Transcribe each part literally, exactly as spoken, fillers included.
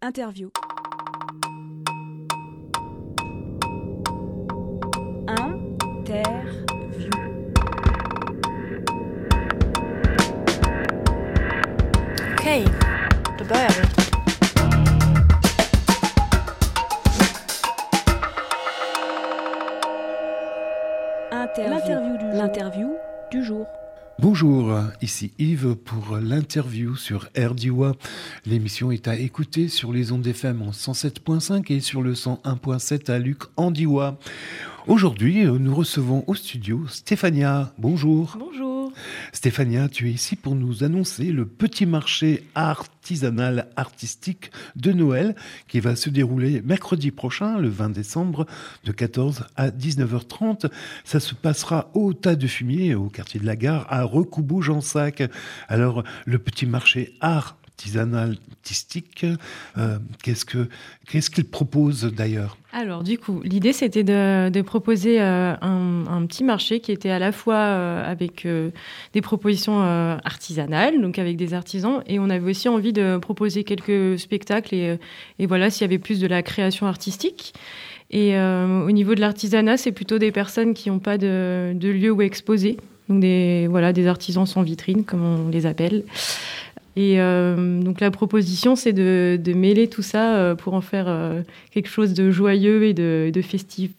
Interview. Interview. Okej, då börjar vi. Interview. L'interview du jour. L'interview du jour. Bonjour, ici Yves pour l'interview sur R D W A. L'émission est à écouter sur les ondes F M en cent sept point cinq et sur le cent un point sept à Luc en Diois. Aujourd'hui, nous recevons au studio Stéphania. Bonjour. Bonjour. Stéphania, tu es ici pour nous annoncer le petit marché artisanal artistique de Noël qui va se dérouler mercredi prochain, le vingt décembre, de quatorze à dix-neuf heures trente. Ça se passera au Tas de Fumier, au quartier de la Gare, à Recoubou-Jansac. Alors, le petit marché artisanal artistique, euh, qu'est-ce que, qu'est-ce qu'il propose d'ailleurs ? Alors du coup, l'idée c'était de, de proposer euh, un, un petit marché qui était à la fois euh, avec euh, des propositions euh, artisanales, donc avec des artisans, et on avait aussi envie de proposer quelques spectacles et, et voilà, s'il y avait plus de la création artistique. Et euh, au niveau de l'artisanat, c'est plutôt des personnes qui n'ont pas de, de lieu où exposer, donc des, voilà, des artisans sans vitrine, comme on les appelle. Et euh, donc la proposition, c'est de, de mêler tout ça euh, pour en faire euh, quelque chose de joyeux et de, de festif.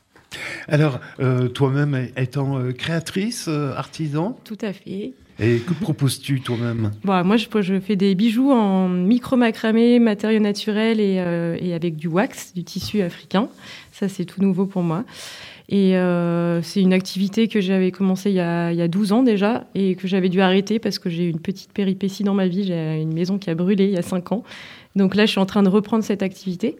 Alors, euh, toi-même étant euh, créatrice, euh, artisan ? Tout à fait. Et que proposes-tu toi-même ? Bon, moi, je, je fais des bijoux en micro-macramé, matériaux naturels et, euh, et avec du wax, du tissu africain. Ça, c'est tout nouveau pour moi. Et euh, c'est une activité que j'avais commencée il y, a, il y a douze ans déjà et que j'avais dû arrêter parce que j'ai eu une petite péripétie dans ma vie. J'ai une maison qui a brûlé il y a cinq ans. Donc là, je suis en train de reprendre cette activité.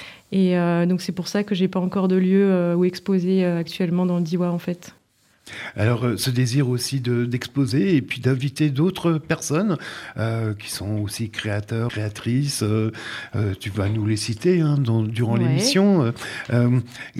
Et euh, donc, c'est pour ça que je n'ai pas encore de lieu euh, où exposer euh, actuellement dans le Diois, en fait. Alors, euh, ce désir aussi de, d'exposer et puis d'inviter d'autres personnes euh, qui sont aussi créateurs, créatrices. Euh, euh, tu vas nous les citer hein, dans, durant ouais. l'émission. Euh, euh,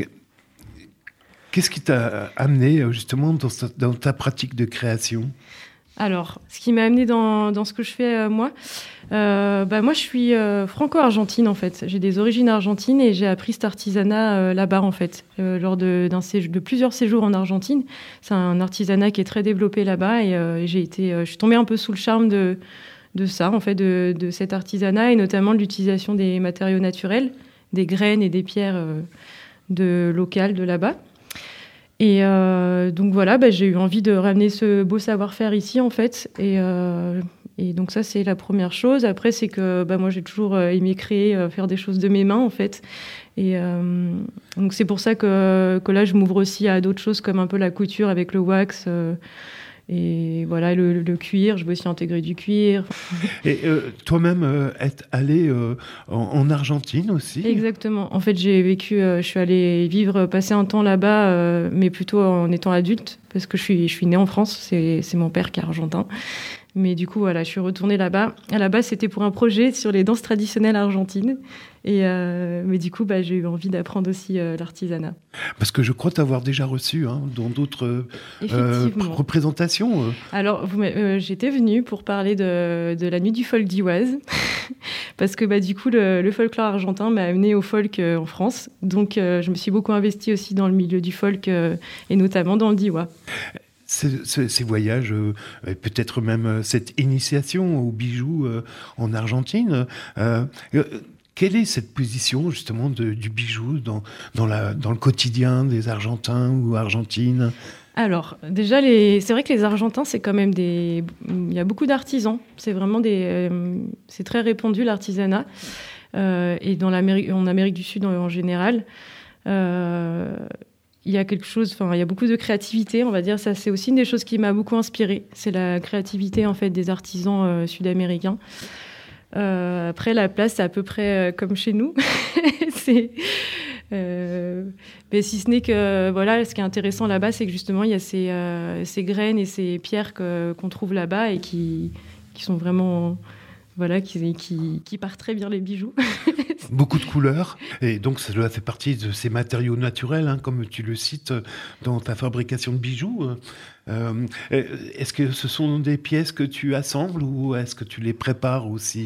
Qu'est-ce qui t'a amené justement dans, dans ta pratique de création ? Alors, ce qui m'a amené dans, dans ce que je fais euh, moi, euh, bah moi je suis euh, franco-argentine en fait. J'ai des origines argentines et j'ai appris cet artisanat euh, là-bas en fait, euh, lors de, d'un séjour, de plusieurs séjours en Argentine. C'est un artisanat qui est très développé là-bas et euh, j'ai été, euh, je suis tombée un peu sous le charme de, de ça en fait, de, de cet artisanat et notamment de l'utilisation des matériaux naturels, des graines et des pierres euh, de, locales de là-bas. Et euh, donc voilà, bah, j'ai eu envie de ramener ce beau savoir-faire ici en fait. Et, euh, et donc ça, c'est la première chose. Après, c'est que bah, moi, j'ai toujours aimé créer, euh, faire des choses de mes mains en fait. Et euh, donc c'est pour ça que, que là, je m'ouvre aussi à d'autres choses comme un peu la couture avec le wax. Euh, Et voilà, le, le cuir, je veux aussi intégrer du cuir. Et euh, toi-même, euh, être allée euh, en, en Argentine aussi ? Exactement. En fait, j'ai vécu, euh, je suis allée vivre, passer un temps là-bas, euh, mais plutôt en étant adulte, parce que je suis, je suis née en France, c'est, c'est mon père qui est argentin. Mais du coup, voilà, je suis retournée là-bas. À la base, c'était pour un projet sur les danses traditionnelles argentines. Et euh, mais du coup, bah, j'ai eu envie d'apprendre aussi euh, l'artisanat. Parce que je crois t'avoir déjà reçu hein, dans d'autres euh, représentations. Euh. Alors, vous, euh, j'étais venue pour parler de, de la nuit du folk dioise. Parce que bah, du coup, le, le folklore argentin m'a amenée au folk euh, en France. Donc, euh, je me suis beaucoup investie aussi dans le milieu du folk euh, et notamment dans le Diois. Ces, ces, ces voyages, euh, peut-être même euh, cette initiation aux bijoux euh, en Argentine, euh, euh, quelle est cette position justement de, du bijou dans, dans, la, dans le quotidien des Argentins ou Argentines ? Alors, déjà, les... c'est vrai que les Argentins, c'est quand même des... Il y a beaucoup d'artisans. C'est vraiment des... Euh, c'est très répandu, l'artisanat. Euh, et dans l'Amérique... en Amérique du Sud, en, en général... Euh... Il y a quelque chose, enfin, il y a beaucoup de créativité, on va dire. Ça, c'est aussi une des choses qui m'a beaucoup inspirée. C'est la créativité, en fait, des artisans euh, sud-américains. Euh, après, la place, c'est à peu près euh, comme chez nous. c'est, euh, mais si ce n'est que, voilà, ce qui est intéressant là-bas, c'est que justement, il y a ces, euh, ces graines et ces pierres que, qu'on trouve là-bas et qui, qui sont vraiment... Voilà, qui, qui, qui part très bien les bijoux. Beaucoup de couleurs, et donc cela fait partie de ces matériaux naturels, hein, comme tu le cites dans ta fabrication de bijoux. Euh, est-ce que ce sont des pièces que tu assembles ou est-ce que tu les prépares aussi ?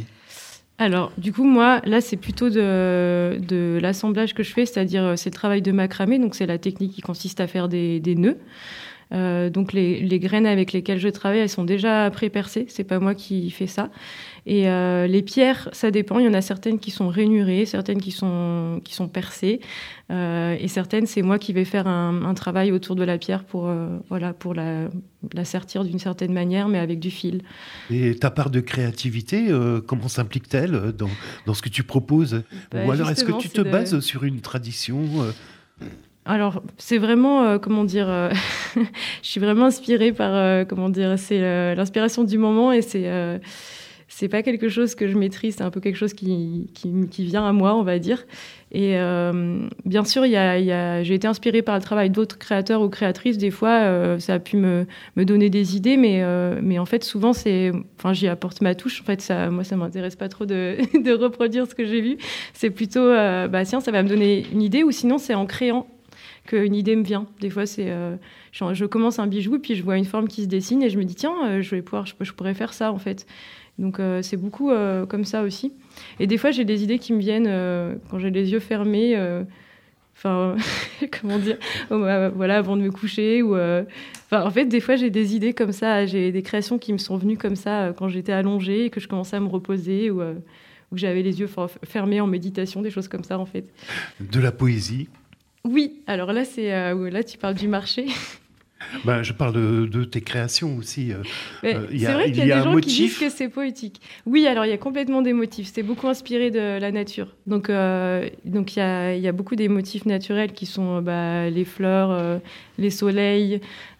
Alors, du coup, moi, là, c'est plutôt de, de l'assemblage que je fais, c'est-à-dire c'est le travail de macramé, donc c'est la technique qui consiste à faire des, des nœuds. Euh, donc les, les graines avec lesquelles je travaille, elles sont déjà pré-percées, c'est pas moi qui fais ça. Et euh, les pierres, ça dépend. Il y en a certaines qui sont rainurées, certaines qui sont qui sont percées, euh, et certaines c'est moi qui vais faire un, un travail autour de la pierre pour euh, voilà pour la la sertir d'une certaine manière, mais avec du fil. Et ta part de créativité, euh, comment s'implique-t-elle dans dans ce que tu proposes? Bah, Ou alors est-ce que tu te de... bases sur une tradition? euh... Alors, c'est vraiment, euh, comment dire, euh, je suis vraiment inspirée par, euh, comment dire, c'est euh, l'inspiration du moment et c'est, euh, c'est pas quelque chose que je maîtrise, c'est un peu quelque chose qui, qui, qui vient à moi, on va dire. Et euh, bien sûr, y a, y a, j'ai été inspirée par le travail d'autres créateurs ou créatrices. Des fois, euh, ça a pu me, me donner des idées, mais, euh, mais en fait, souvent, c'est, enfin, j'y apporte ma touche. En fait, ça, moi, ça m'intéresse pas trop de, de reproduire ce que j'ai vu. C'est plutôt, euh, bah tiens, ça va me donner une idée, ou sinon, c'est en créant qu'une idée me vient. Des fois, c'est, euh, je, je commence un bijou, puis je vois une forme qui se dessine et je me dis, tiens, euh, je vais pouvoir, je, je pourrais faire ça, en fait. Donc, euh, c'est beaucoup euh, comme ça aussi. Et des fois, j'ai des idées qui me viennent euh, quand j'ai les yeux fermés, enfin, euh, comment dire, euh, voilà, avant de me coucher. Ou, euh, en fait, des fois, j'ai des idées comme ça, j'ai des créations qui me sont venues comme ça euh, quand j'étais allongée et que je commençais à me reposer, ou, euh, ou que j'avais les yeux fermés en méditation, des choses comme ça, en fait. De la poésie? Oui, alors là, c'est, euh, là tu parles du marché. Ben, je parle de, de tes créations aussi. Euh, euh, c'est vrai qu'il y a, y a des gens motif... qui disent que c'est poétique. Oui, alors il y a complètement des motifs. C'est beaucoup inspiré de la nature. Donc, euh, donc il y a, y a beaucoup des motifs naturels qui sont bah, les fleurs, euh, les soleils,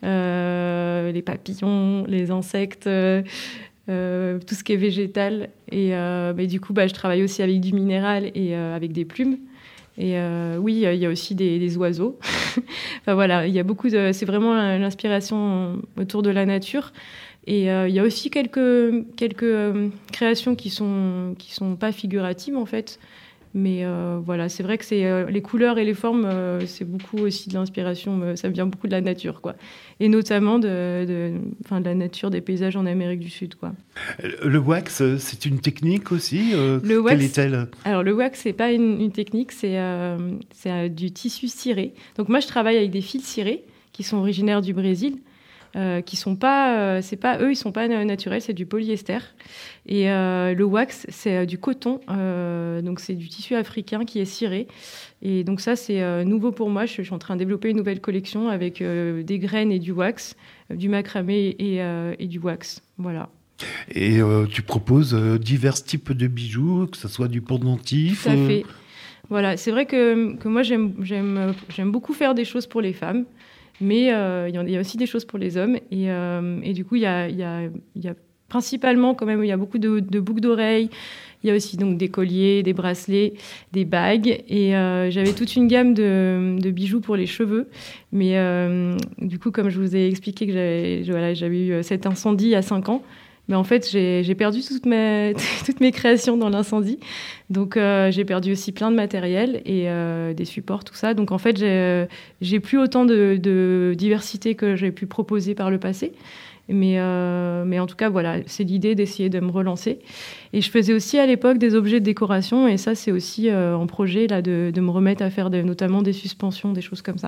euh, les papillons, les insectes, euh, euh, tout ce qui est végétal. Et euh, bah, du coup, bah, je travaille aussi avec du minéral et euh, avec des plumes. Et euh, oui, il y a aussi des, des oiseaux. Enfin voilà, il y a beaucoup de. C'est vraiment l'inspiration autour de la nature. Et euh, il y a aussi quelques quelques euh, créations qui sont qui sont pas figuratives en fait. Mais euh, voilà, c'est vrai que c'est euh, les couleurs et les formes, euh, c'est beaucoup aussi de l'inspiration. Euh, ça vient beaucoup de la nature, quoi. Et notamment de, de, enfin, de la nature des paysages en Amérique du Sud, quoi. Le wax, c'est une technique aussi. Euh, le wax, quelle est-elle? Alors le wax, c'est pas une, une technique, c'est euh, c'est euh, du tissu ciré. Donc moi, je travaille avec des fils cirés qui sont originaires du Brésil. Euh, qui sont pas, euh, c'est pas eux, ils sont pas naturels, c'est du polyester. Et euh, le wax, c'est euh, du coton, euh, donc c'est du tissu africain qui est ciré. Et donc ça, c'est euh, nouveau pour moi. Je, je suis en train de développer une nouvelle collection avec euh, des graines et du wax, euh, du macramé et, euh, et du wax. Voilà. Et euh, tu proposes euh, divers types de bijoux, que ce soit du pendentif. Tout à fait. Euh... Voilà, c'est vrai que, que moi j'aime, j'aime, j'aime beaucoup faire des choses pour les femmes. Mais euh, il y a aussi des choses pour les hommes. Et, euh, et du coup, il y a, y, a, y a principalement, quand même, il y a beaucoup de, de boucles d'oreilles. Il y a aussi donc, des colliers, des bracelets, des bagues. Et euh, j'avais toute une gamme de, de bijoux pour les cheveux. Mais euh, du coup, comme je vous ai expliqué que j'avais, voilà, j'avais eu cet incendie il y a cinq ans, mais en fait, j'ai, j'ai perdu toutes mes, toutes mes créations dans l'incendie. Donc, euh, j'ai perdu aussi plein de matériel et euh, des supports, tout ça. Donc, en fait, j'ai, j'ai plus autant de, de diversité que j'ai pu proposer par le passé. Mais, euh, mais en tout cas, voilà, c'est l'idée d'essayer de me relancer. Et je faisais aussi à l'époque des objets de décoration. Et ça, c'est aussi euh, en projet là, de, de me remettre à faire des, notamment des suspensions, des choses comme ça.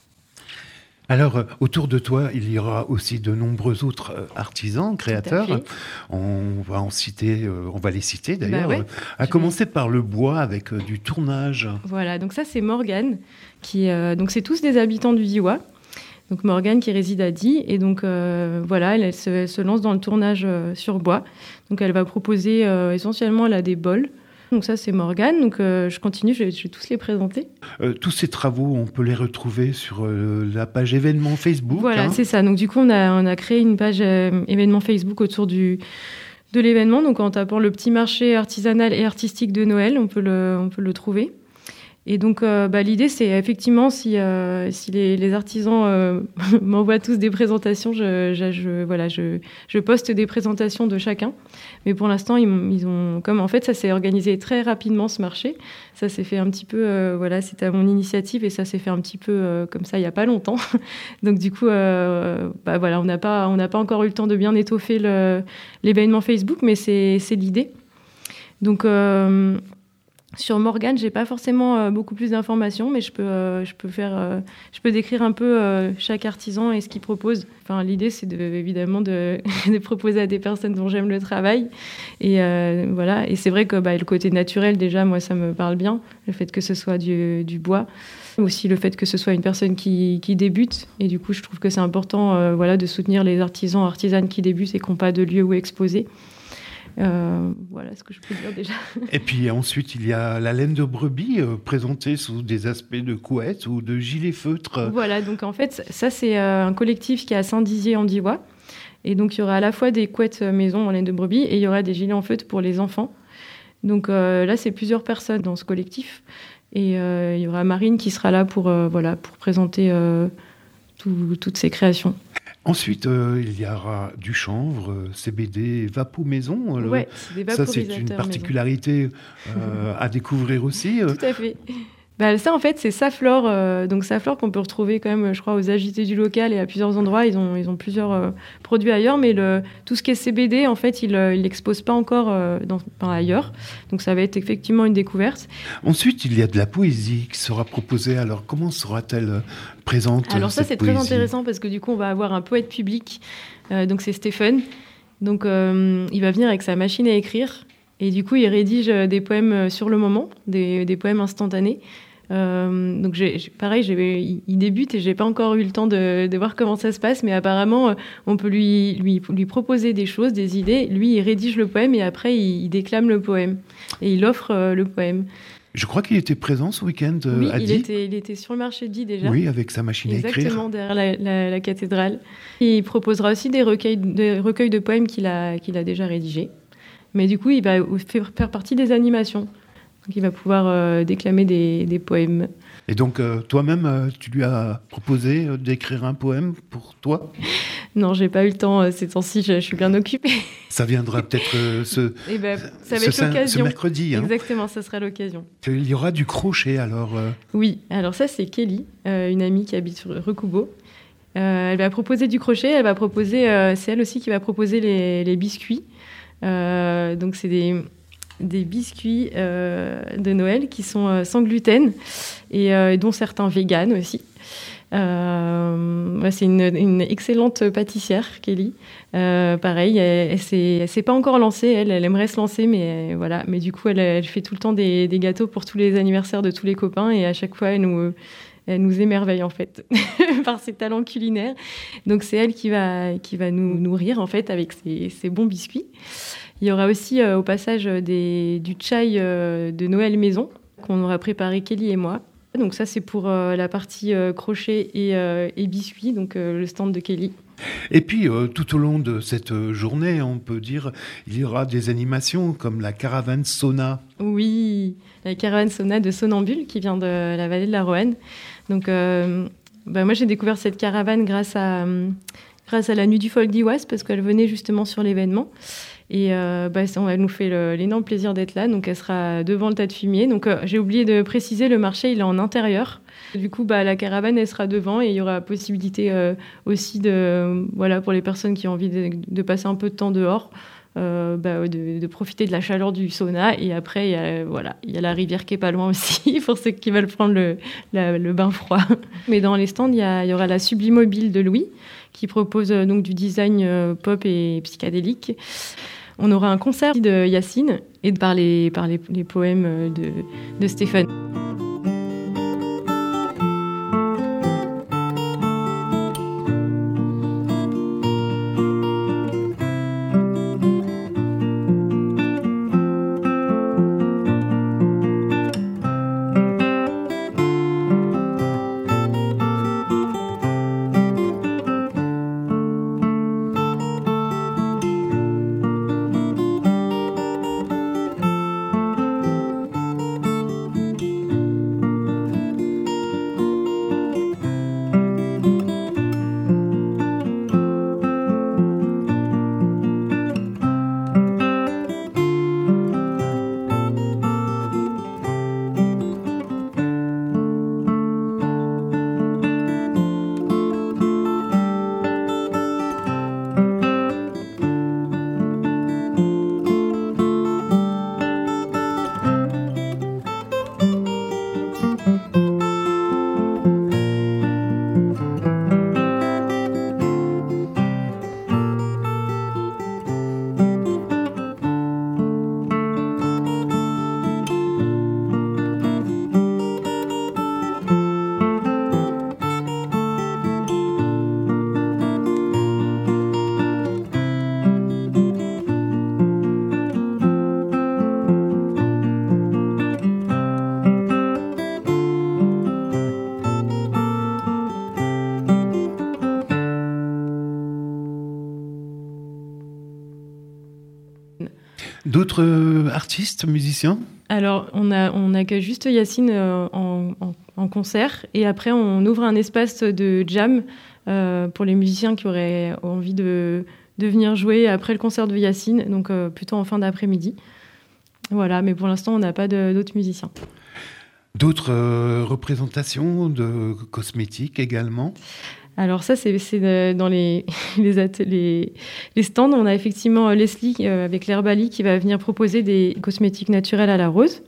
Alors, autour de toi, il y aura aussi de nombreux autres artisans, créateurs. On va en citer, euh, on va les citer d'ailleurs. Bah ouais. À Je commencer vais... par le bois avec euh, du tournage. Voilà, donc ça c'est Morgane, qui, euh, donc c'est tous des habitants du Diois. Donc Morgane qui réside à Die, et donc euh, voilà, elle, elle, se, elle se lance dans le tournage euh, sur bois. Donc elle va proposer euh, essentiellement, elle a des bols. Donc ça, c'est Morgane. Donc euh, je continue, je vais, je vais tous les présenter. Euh, tous ces travaux, on peut les retrouver sur euh, la page événement Facebook. Voilà, hein. C'est ça. Donc du coup, on a, on a créé une page euh, événement Facebook autour du, de l'événement. Donc en tapant le petit marché artisanal et artistique de Noël, on peut le, on peut le trouver. Et donc, euh, bah, l'idée, c'est effectivement, si, euh, si les, les artisans euh, m'envoient tous des présentations, je, je, je, voilà, je, je poste des présentations de chacun. Mais pour l'instant, ils, ils ont, comme en fait, ça s'est organisé très rapidement, ce marché. Ça s'est fait un petit peu, euh, voilà, c'était à mon initiative et ça s'est fait un petit peu euh, comme ça il n'y a pas longtemps. Donc, du coup, euh, bah, voilà, on n'a pas, on n'a pas encore eu le temps de bien étoffer le, l'événement Facebook, mais c'est, c'est l'idée. Donc, euh, sur Morgane, j'ai pas forcément euh, beaucoup plus d'informations, mais je peux, euh, je peux faire, euh, je peux décrire un peu euh, chaque artisan et ce qu'il propose. Enfin, l'idée, c'est de, évidemment de, de proposer à des personnes dont j'aime le travail. Et euh, voilà. Et c'est vrai que bah, le côté naturel, déjà, moi, ça me parle bien. Le fait que ce soit du, du bois, aussi le fait que ce soit une personne qui, qui débute. Et du coup, je trouve que c'est important, euh, voilà, de soutenir les artisans, artisanes qui débutent et qui n'ont pas de lieu où exposer. Euh, voilà ce que je peux dire déjà. Et puis ensuite, il y a la laine de brebis euh, présentée sous des aspects de couette ou de gilet feutre. Voilà, donc en fait, ça c'est euh, un collectif qui est à Saint-Dizier-en-Diois. Et donc il y aura à la fois des couettes maison en laine de brebis et il y aura des gilets en feutre pour les enfants. Donc euh, là, c'est plusieurs personnes dans ce collectif. Et euh, il y aura Marine qui sera là pour, euh, voilà, pour présenter euh, tout, toutes ces créations. Ensuite, euh, il y aura du chanvre, euh, C B D, Vapou Maison. Oui, c'est des vaporisateurs. Ça, c'est une particularité euh, à découvrir aussi. Tout à fait. Bah, ça, en fait, c'est Saflore. Euh, donc, Saflore qu'on peut retrouver quand même, je crois, aux A J T du local et à plusieurs endroits. Ils ont, ils ont plusieurs euh, produits ailleurs, mais le, tout ce qui est C B D, en fait, ils ne l'exposent pas encore euh, dans, enfin, ailleurs. Donc, ça va être effectivement une découverte. Ensuite, il y a de la poésie qui sera proposée. Alors, comment sera-t-elle présente? Alors, ça, c'est poésie très intéressant parce que du coup, on va avoir un poète public. Euh, donc, c'est Stéphane. Donc, euh, il va venir avec sa machine à écrire. Et du coup, il rédige des poèmes sur le moment, des, des poèmes instantanés. Euh, donc j'ai, pareil, j'ai, il débute et j'ai pas encore eu le temps de, de voir comment ça se passe, mais apparemment on peut lui, lui, lui proposer des choses, des idées. Lui, il rédige le poème et après il, il déclame le poème et il offre euh, le poème. Je crois qu'il était présent ce week-end euh, oui, à il Die. était, il était sur le marché de Die déjà. Oui, avec sa machine Exactement, à écrire. Exactement, derrière la, la, la cathédrale. Il proposera aussi des recueils, des recueils de poèmes qu'il a, qu'il a déjà rédigés. Mais du coup, il va faire, faire partie des animations. Donc, il va pouvoir euh, déclamer des, des poèmes. Et donc, euh, toi-même, euh, tu lui as proposé euh, d'écrire un poème pour toi? Non, j'ai pas eu le temps euh, ces temps-ci, je, je suis bien occupée. Ça viendra peut-être euh, ce, Et ben, ça va ce, être l'occasion. ce mercredi. Hein. Exactement, ça sera l'occasion. Il y aura du crochet, alors euh... Oui, alors ça, c'est Kelly, euh, une amie qui habite sur Recoubeau. Euh, elle va proposer du crochet, elle va proposer, euh, c'est elle aussi qui va proposer les, les biscuits. Euh, donc, c'est des... des biscuits euh, de Noël qui sont euh, sans gluten et euh, dont certains véganes aussi. Euh, ouais, c'est une, une excellente pâtissière, Kelly. Euh, pareil, elle, elle, s'est, elle s'est pas encore lancée, elle, elle aimerait se lancer, mais voilà. Mais du coup, elle, elle fait tout le temps des, des gâteaux pour tous les anniversaires de tous les copains et à chaque fois, elle nous, elle nous émerveille en fait par ses talents culinaires. Donc c'est elle qui va, qui va nous nourrir en fait avec ses, ses bons biscuits. Il y aura aussi euh, au passage des, du chai euh, de Noël maison qu'on aura préparé Kelly et moi. Donc ça c'est pour euh, la partie euh, crochet et, euh, et biscuits, donc euh, le stand de Kelly. Et puis euh, tout au long de cette journée, on peut dire, il y aura des animations comme la caravane sauna. Oui, la caravane sauna de Sonambule qui vient de la vallée de la Roanne. Donc euh, bah, moi j'ai découvert cette caravane grâce à, euh, grâce à la Nuit du Folk d'Iwas parce qu'elle venait justement sur l'événement. Et euh, bah, ça, elle nous fait le, l'énorme plaisir d'être là. Donc, elle sera devant le tas de fumier. Donc, euh, j'ai oublié de préciser, le marché, il est en intérieur. Du coup, bah, la caravane, elle sera devant et il y aura possibilité euh, aussi de, voilà, pour les personnes qui ont envie de, de passer un peu de temps dehors, euh, bah, de, de profiter de la chaleur du sauna. Et après, il y a, voilà, il y a la rivière qui est pas loin aussi pour ceux qui veulent prendre le, la, le bain froid. Mais dans les stands, il y, a, il y aura la Sublimobile de Louis qui propose euh, donc du design euh, pop et psychédélique. On aura un concert de Yacine et par les, par les, les poèmes de, de Stéphane. D'autres euh, artistes, musiciens ? Alors, on, a, on accueille juste Yacine euh, en, en, en concert et après, on ouvre un espace de jam euh, pour les musiciens qui auraient envie de, de venir jouer après le concert de Yacine, donc euh, plutôt en fin d'après-midi. Voilà, mais pour l'instant, on n'a pas de, d'autres musiciens. D'autres euh, représentations de cosmétiques également ? Alors ça, c'est, c'est dans les, les, at- les, les stands. On a effectivement Leslie euh, avec l'Herbali qui va venir proposer des cosmétiques naturels à la rose.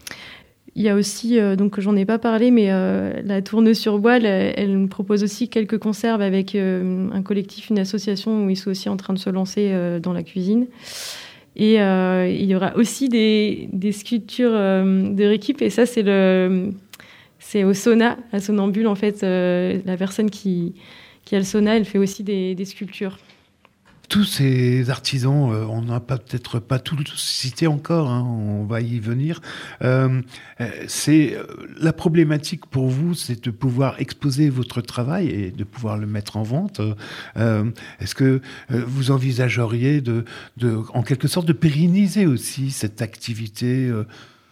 Il y a aussi, euh, donc j'en ai pas parlé, mais euh, la Tourne-sur-Bois, elle, elle me propose aussi quelques conserves avec euh, un collectif, une association où ils sont aussi en train de se lancer euh, dans la cuisine. Et euh, il y aura aussi des, des sculptures euh, de l'équipe, et ça, c'est le... C'est au sauna, à Sonambule, en fait, euh, la personne qui, qui a le sauna, elle fait aussi des, des sculptures. Tous ces artisans, euh, on n'a pas, peut-être pas tous cités encore, hein, on va y venir. Euh, c'est, la problématique pour vous, c'est de pouvoir exposer votre travail et de pouvoir le mettre en vente. Euh, est-ce que vous envisageriez, de, de, en quelque sorte, de pérenniser aussi cette activité euh,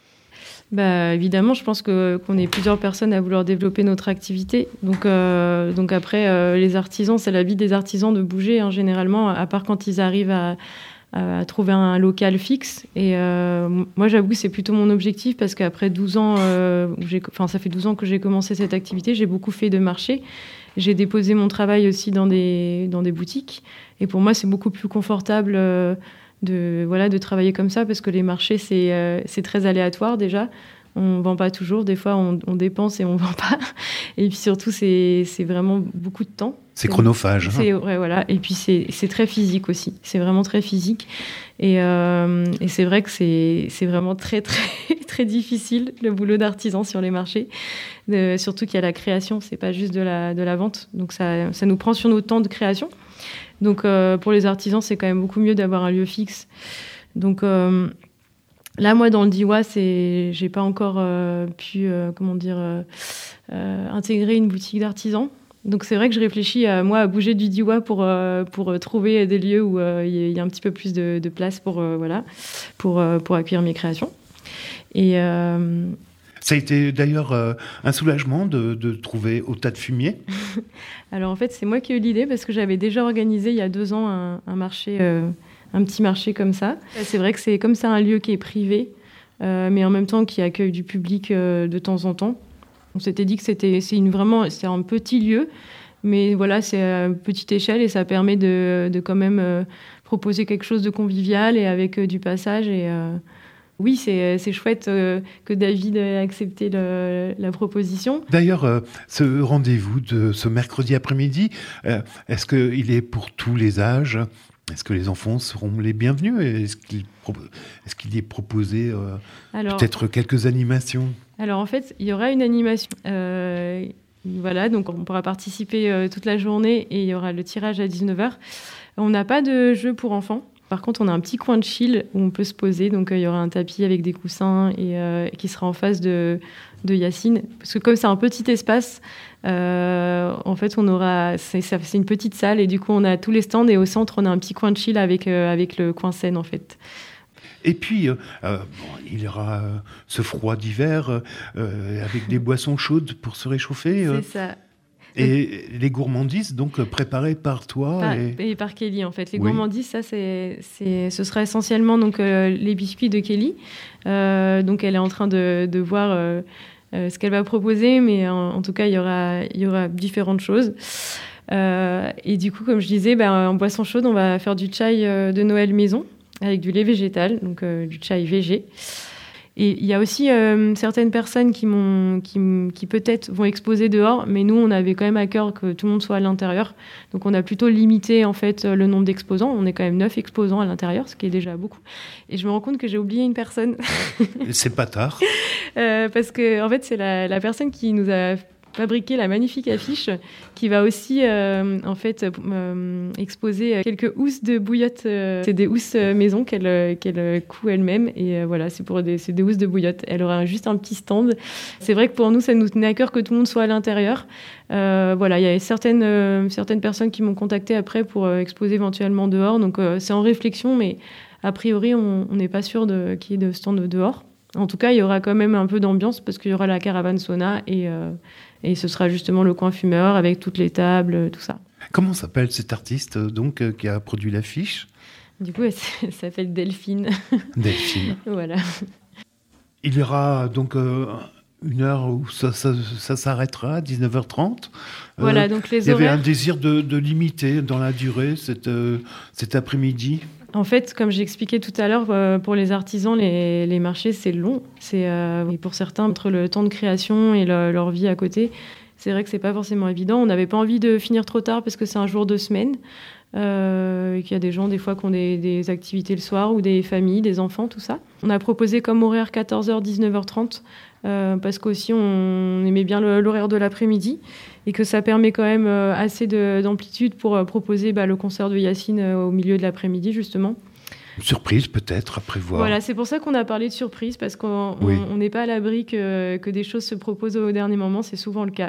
Bah, évidemment, je pense que, qu'on est plusieurs personnes à vouloir développer notre activité. Donc, euh, donc après, euh, les artisans, c'est la vie des artisans de bouger, hein, généralement, à part quand ils arrivent à, à trouver un local fixe. Et euh, moi, j'avoue que c'est plutôt mon objectif parce qu'après douze ans, euh, où j'ai, enfin, ça fait douze ans que j'ai commencé cette activité, j'ai beaucoup fait de marché. J'ai déposé mon travail aussi dans des, dans des boutiques. Et pour moi, c'est beaucoup plus confortable euh, de, voilà, de travailler comme ça parce que les marchés, c'est, euh, c'est très aléatoire déjà. On ne vend pas toujours. Des fois, on, on dépense et on ne vend pas. Et puis surtout, c'est, c'est vraiment beaucoup de temps. C'est chronophage. C'est, hein. Ouais, voilà. Et puis, c'est, c'est très physique aussi. C'est vraiment très physique. Et, euh, et c'est vrai que c'est, c'est vraiment très, très, très difficile, le boulot d'artisan sur les marchés. De, surtout qu'il y a la création. Ce n'est pas juste de la, de la vente. Donc, ça, ça nous prend sur nos temps de création. Donc, euh, pour les artisans, c'est quand même beaucoup mieux d'avoir un lieu fixe. Donc, euh, là, moi, dans le Diois, c'est, j'ai pas encore euh, pu, euh, comment dire, euh, euh, intégrer une boutique d'artisans. Donc, c'est vrai que je réfléchis, à, moi, à bouger du Diois pour, euh, pour trouver des lieux où il euh, y, y a un petit peu plus de, de place pour, euh, voilà, pour, euh, pour accueillir mes créations. Et... Euh, Ça a été d'ailleurs euh, un soulagement de, de trouver au tas de fumier. Alors en fait, c'est moi qui ai eu l'idée parce que j'avais déjà organisé il y a deux ans un, un marché, euh, un petit marché comme ça. C'est vrai que c'est comme c'est un lieu qui est privé, euh, mais en même temps qui accueille du public euh, de temps en temps. On s'était dit que c'était c'est une vraiment c'est un petit lieu, mais voilà, c'est à petite échelle et ça permet de, de quand même euh, proposer quelque chose de convivial et avec euh, du passage et euh, oui, c'est, c'est chouette euh, que David ait accepté le, la proposition. D'ailleurs, euh, ce rendez-vous de ce mercredi après-midi, euh, est-ce qu'il est pour tous les âges ? Est-ce que les enfants seront les bienvenus ? Est-ce qu'il, est-ce qu'il est proposé euh, alors, peut-être quelques animations ? Alors en fait, il y aura une animation. Euh, voilà, donc on pourra participer euh, toute la journée et il y aura le tirage à dix-neuf heures. On n'a pas de jeu pour enfants. Par contre, on a un petit coin de chill où on peut se poser. Donc, euh, il y aura un tapis avec des coussins et euh, qui sera en face de, de Yacine. Parce que comme c'est un petit espace, euh, en fait, on aura, c'est, c'est une petite salle et du coup, on a tous les stands et au centre, on a un petit coin de chill avec, euh, avec le coin scène, en fait. Et puis, euh, bon, il y aura euh, ce froid d'hiver euh, avec des boissons chaudes pour se réchauffer. C'est ça. Et les gourmandises, donc, préparées par toi par, et... et par Kelly, en fait. Les oui. gourmandises, ça, c'est, c'est, ce sera essentiellement donc, euh, les biscuits de Kelly. Euh, donc, elle est en train de, de voir euh, euh, ce qu'elle va proposer, mais en, en tout cas, il y aura, il y aura différentes choses. Euh, et du coup, comme je disais, ben, en boisson chaude, on va faire du chai euh, de Noël maison, avec du lait végétal, donc euh, du chai végé. Et il y a aussi euh, certaines personnes qui, m'ont, qui, qui peut-être vont exposer dehors, mais nous, on avait quand même à cœur que tout le monde soit à l'intérieur. Donc, on a plutôt limité en fait le nombre d'exposants. On est quand même neuf exposants à l'intérieur, ce qui est déjà beaucoup. Et je me rends compte que j'ai oublié une personne. C'est pas tard. euh, parce que en fait, c'est la, la personne qui nous a fabriqué la magnifique affiche, qui va aussi euh, en fait euh, exposer quelques housses de bouillotte. Euh, c'est des housses maison qu'elle qu'elle coud elle-même et euh, voilà, c'est pour des c'est des housses de bouillotte. Elle aura juste un petit stand. C'est vrai que pour nous, ça nous tenait à cœur que tout le monde soit à l'intérieur. Euh, voilà, il y a certaines euh, certaines personnes qui m'ont contacté après pour euh, exposer éventuellement dehors. Donc euh, c'est en réflexion, mais a priori, on n'est pas sûr de, qu'il y ait de stand dehors. En tout cas, il y aura quand même un peu d'ambiance parce qu'il y aura la caravane sauna et, euh, et ce sera justement le coin fumeur avec toutes les tables, tout ça. Comment s'appelle cet artiste donc, euh, qui a produit l'affiche ? Du coup, elle, elle s'appelle Delphine. Delphine. Voilà. Il y aura donc euh, une heure où ça, ça, ça s'arrêtera, à dix-neuf heures trente. Voilà, euh, donc les il y horaires... avait un désir de, de limiter dans la durée cette, euh, cet après-midi. En fait, comme j'expliquais tout à l'heure, euh, pour les artisans, les, les marchés, c'est long. C'est, euh, et pour certains, entre le temps de création et le, leur vie à côté, c'est vrai que c'est pas forcément évident. On n'avait pas envie de finir trop tard parce que c'est un jour de semaine. Euh, et qu'il y a des gens, des fois, qui ont des, des activités le soir ou des familles, des enfants, tout ça. On a proposé comme horaire quatorze heures, dix-neuf heures trente euh, parce qu'aussi, on aimait bien le, l'horaire de l'après-midi et que ça permet quand même euh, assez de, d'amplitude pour euh, proposer bah, le concert de Yacine euh, au milieu de l'après-midi, justement. Une surprise, peut-être, à prévoir. Voilà, c'est pour ça qu'on a parlé de surprise, parce qu'on oui. n'est pas à l'abri que, que des choses se proposent au dernier moment, c'est souvent le cas.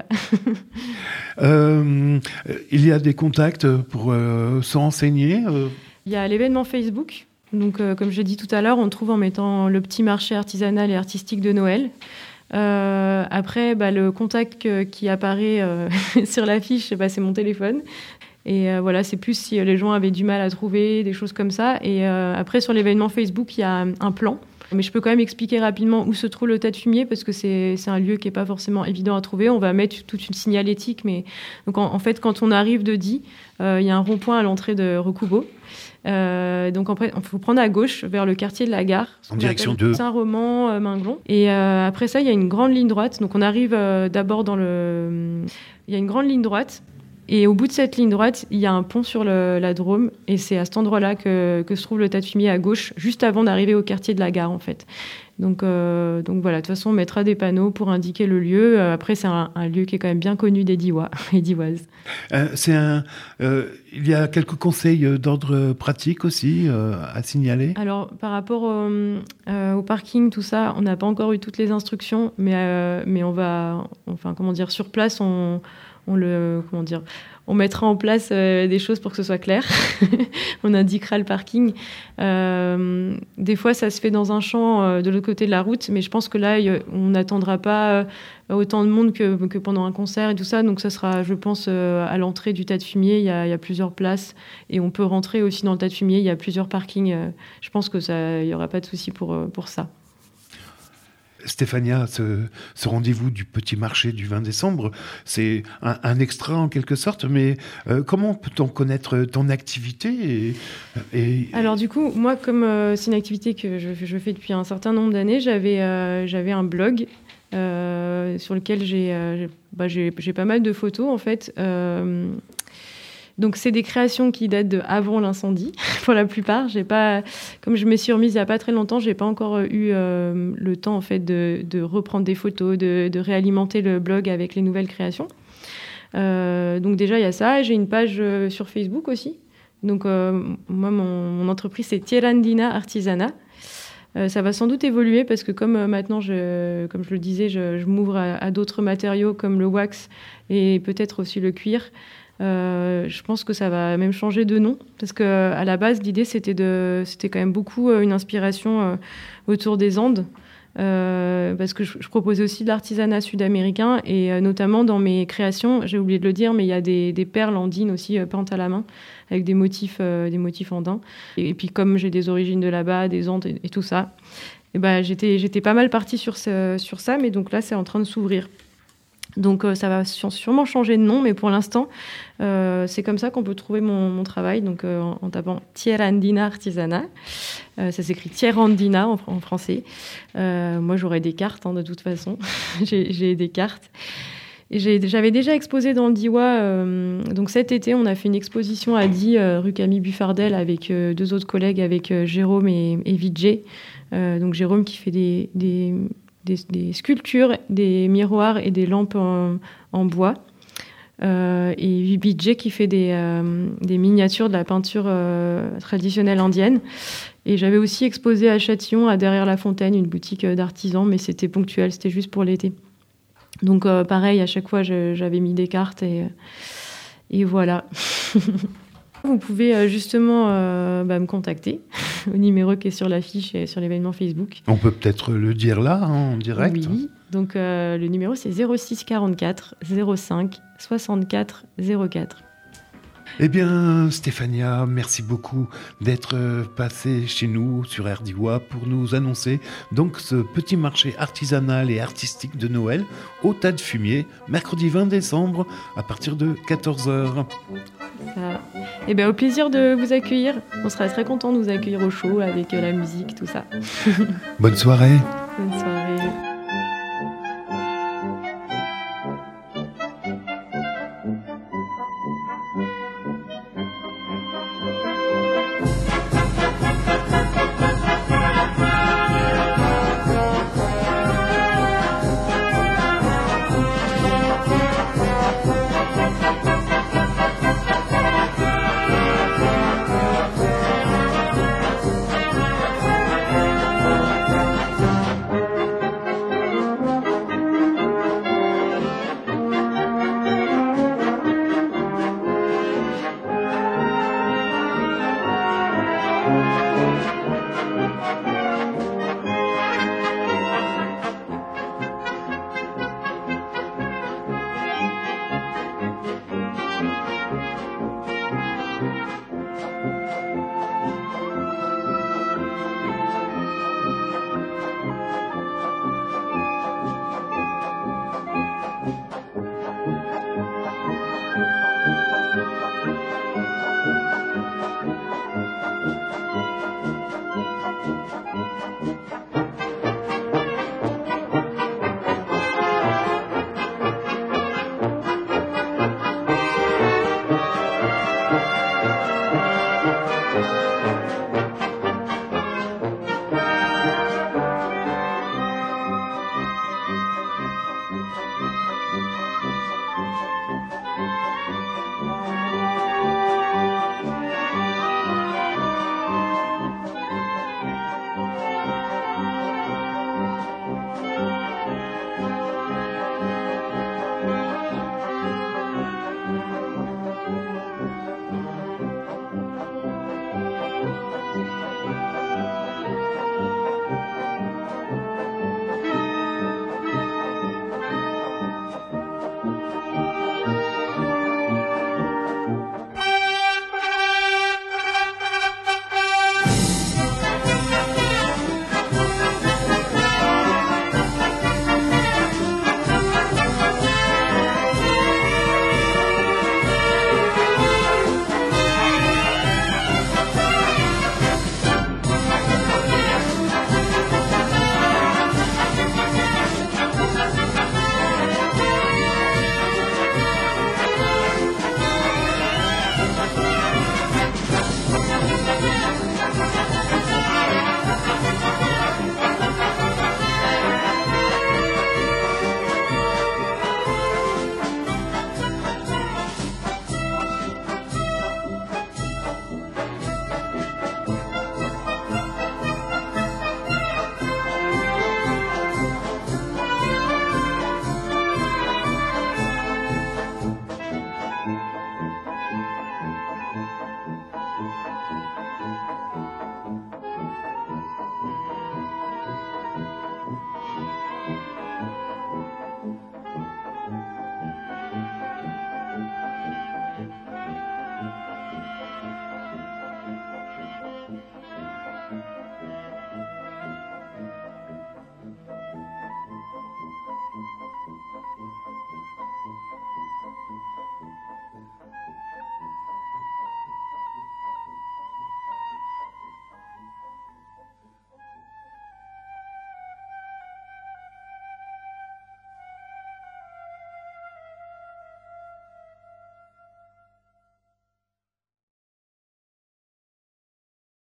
euh, il y a des contacts pour euh, se renseigner euh... Il y a l'événement Facebook. Donc, euh, comme je l'ai dit tout à l'heure, on trouve en mettant le petit marché artisanal et artistique de Noël. Euh, après, bah, le contact que, qui apparaît euh, sur l'affiche, bah, c'est mon téléphone. Et euh, voilà, c'est plus si les gens avaient du mal à trouver, des choses comme ça. Et euh, après, sur l'événement Facebook, il y a un plan. Mais je peux quand même expliquer rapidement où se trouve le tas de fumier, parce que c'est, c'est un lieu qui n'est pas forcément évident à trouver. On va mettre toute une signalétique. Mais... Donc, en, en fait, quand on arrive de Die, euh, il y a un rond-point à l'entrée de Rekubo. Euh, donc, en fait, il faut prendre à gauche vers le quartier de la gare. En direction de Saint-Roman, euh, Minglon. Et euh, après ça, il y a une grande ligne droite. Donc, on arrive euh, d'abord dans le... Il y a une grande ligne droite. Et au bout de cette ligne droite, il y a un pont sur le, la Drôme. Et c'est à cet endroit-là que, que se trouve le tas de fumier à gauche, juste avant d'arriver au quartier de la gare, en fait. Donc, euh, donc voilà, de toute façon, on mettra des panneaux pour indiquer le lieu. Euh, après, c'est un, un lieu qui est quand même bien connu des Diois et Dioises. Euh, c'est un, euh, il y a quelques conseils d'ordre pratique aussi euh, à signaler. Alors, par rapport au, euh, au parking, tout ça, on n'a pas encore eu toutes les instructions, mais, euh, mais on va, enfin, comment dire, sur place, on... On, le, comment dire, on mettra en place euh, des choses pour que ce soit clair. On indiquera le parking. Euh, des fois, ça se fait dans un champ euh, de l'autre côté de la route, mais je pense que là, y, on n'attendra pas euh, autant de monde que, que pendant un concert et tout ça. Donc, ça sera, je pense, euh, à l'entrée du tas de fumier. Il y a, y a plusieurs places et on peut rentrer aussi dans le tas de fumier. Il y a plusieurs parkings. Euh, je pense que ça, il n'y aura pas de souci pour, pour ça. Stéphania, ce, ce rendez-vous du petit marché du vingt décembre, c'est un, un extra en quelque sorte, mais euh, comment peut-on connaître ton activité et, et... Alors du coup, moi, comme euh, c'est une activité que je, je fais depuis un certain nombre d'années, j'avais, euh, j'avais un blog euh, sur lequel j'ai, euh, bah, j'ai, j'ai pas mal de photos, en fait. Euh, Donc, c'est des créations qui datent de avant l'incendie, pour la plupart. J'ai pas, comme je me suis remise il n'y a pas très longtemps, je n'ai pas encore eu euh, le temps en fait, de, de reprendre des photos, de, de réalimenter le blog avec les nouvelles créations. Euh, donc déjà, il y a ça. J'ai une page euh, sur Facebook aussi. Donc, euh, moi, mon, mon entreprise, c'est Tierandina Artisana. Euh, ça va sans doute évoluer parce que comme euh, maintenant, je, comme je le disais, je, je m'ouvre à, à d'autres matériaux comme le wax et peut-être aussi le cuir. Euh, je pense que ça va même changer de nom parce que à la base l'idée c'était de c'était quand même beaucoup euh, une inspiration euh, autour des Andes euh, parce que je, je proposais aussi de l'artisanat sud-américain et euh, notamment dans mes créations, j'ai oublié de le dire, mais il y a des, des perles andines aussi euh, peintes à la main avec des motifs euh, des motifs andins et, et puis comme j'ai des origines de là-bas, des Andes et, et tout ça, et ben j'étais j'étais pas mal partie sur ce, sur ça, mais donc là c'est en train de s'ouvrir. Donc euh, ça va sûrement changer de nom, mais pour l'instant, euh, c'est comme ça qu'on peut trouver mon, mon travail, donc euh, en, en tapant Tierandina Artisana. Euh, ça s'écrit Tierandina en, en français. Euh, moi, j'aurais des cartes, hein, de toute façon. j'ai, j'ai des cartes. Et j'ai, j'avais déjà exposé dans le Diois. Euh, donc cet été, on a fait une exposition à Die, euh, rue Camille Buffardel, avec euh, deux autres collègues, avec euh, Jérôme et, et Vijay. Euh, donc Jérôme qui fait des... des Des, des sculptures, des miroirs et des lampes en, en bois. Euh, et Vijay qui fait des, euh, des miniatures de la peinture euh, traditionnelle indienne. Et j'avais aussi exposé à Châtillon, à Derrière la Fontaine, une boutique d'artisans, mais c'était ponctuel, c'était juste pour l'été. Donc euh, pareil, à chaque fois, je, j'avais mis des cartes et, et voilà. Vous pouvez euh, justement euh, bah, me contacter au numéro qui est sur l'affiche et sur l'événement Facebook. On peut peut-être le dire là, hein, en direct. Oui, donc euh, le numéro c'est zéro six quarante-quatre zéro cinq soixante-quatre zéro quatre. Eh bien, Stéphania, merci beaucoup d'être passée chez nous sur R D W A pour nous annoncer donc ce petit marché artisanal et artistique de Noël au Tas de Fumier, mercredi vingt décembre à partir de quatorze heures. Ça... Eh bien, au plaisir de vous accueillir. On sera très content de vous accueillir au show avec la musique, tout ça. Bonne soirée. Bonne soirée.